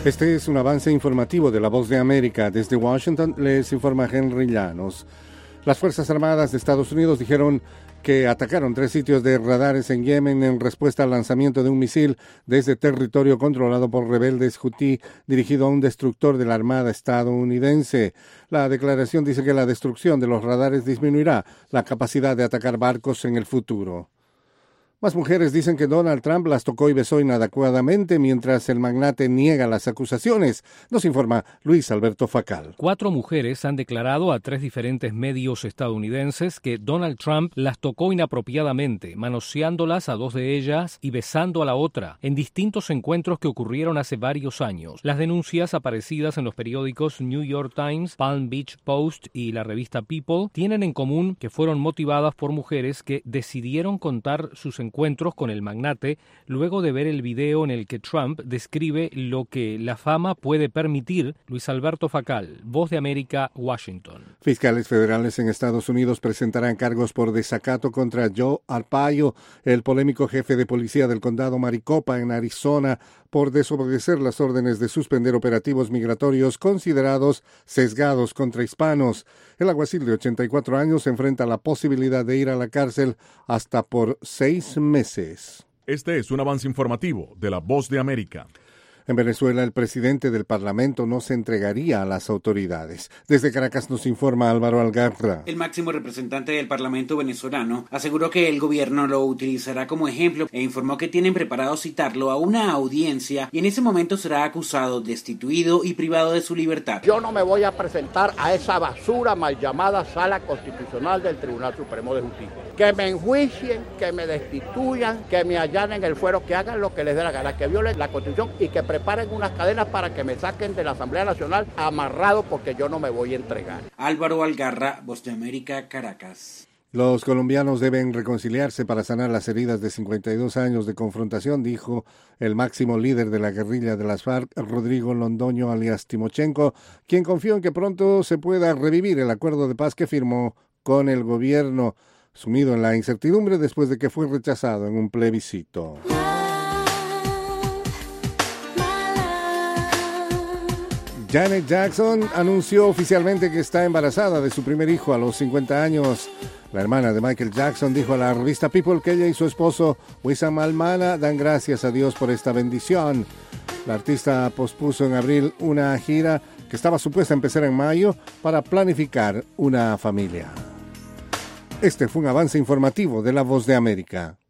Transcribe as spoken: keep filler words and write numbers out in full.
Este es un avance informativo de La Voz de América. Desde Washington les informa Henry Llanos. Las Fuerzas Armadas de Estados Unidos dijeron que atacaron tres sitios de radares en Yemen en respuesta al lanzamiento de un misil desde territorio controlado por rebeldes hutí dirigido a un destructor de la Armada estadounidense. La declaración dice que la destrucción de los radares disminuirá la capacidad de atacar barcos en el futuro. Más mujeres dicen que Donald Trump las tocó y besó inadecuadamente, mientras el magnate niega las acusaciones. Nos informa Luis Alberto Facal. Cuatro mujeres han declarado a tres diferentes medios estadounidenses que Donald Trump las tocó inapropiadamente, manoseándolas a dos de ellas y besando a la otra, en distintos encuentros que ocurrieron hace varios años. Las denuncias aparecidas en los periódicos New York Times, Palm Beach Post y la revista People tienen en común que fueron motivadas por mujeres que decidieron contar sus encuentros con el magnate luego de ver el video en el que Trump describe lo que la fama puede permitir. Luis Alberto Facal, Voz de América, Washington. Fiscales federales en Estados Unidos presentarán cargos por desacato contra Joe Arpaio, el polémico jefe de policía del condado Maricopa en Arizona, por desobedecer las órdenes de suspender operativos migratorios considerados sesgados contra hispanos. El alguacil de ochenta y cuatro años enfrenta la posibilidad de ir a la cárcel hasta por seis meses. Este es un avance informativo de La Voz de América. En Venezuela, el presidente del Parlamento no se entregaría a las autoridades. Desde Caracas nos informa Álvaro Algarra. El máximo representante del Parlamento venezolano aseguró que el gobierno lo utilizará como ejemplo e informó que tienen preparado citarlo a una audiencia y en ese momento será acusado, destituido y privado de su libertad. Yo no me voy a presentar a esa basura mal llamada Sala Constitucional del Tribunal Supremo de Justicia. Que me enjuicien, que me destituyan, que me allanen el fuero, que hagan lo que les dé la gana, que violen la Constitución y que preparen unas cadenas para que me saquen de la Asamblea Nacional amarrado, porque yo no me voy a entregar. Álvaro Algarra, Voz de América, Caracas. Los colombianos deben reconciliarse para sanar las heridas de cincuenta y dos años de confrontación, dijo el máximo líder de la guerrilla de las FARC, Rodrigo Londoño alias Timochenko, quien confió en que pronto se pueda revivir el acuerdo de paz que firmó con el gobierno, sumido en la incertidumbre después de que fue rechazado en un plebiscito. Janet Jackson anunció oficialmente que está embarazada de su primer hijo a los cincuenta años. La hermana de Michael Jackson dijo a la revista People que ella y su esposo Wissam Almana dan gracias a Dios por esta bendición. La artista pospuso en abril una gira que estaba supuesta a empezar en mayo para planificar una familia. Este fue un avance informativo de La Voz de América.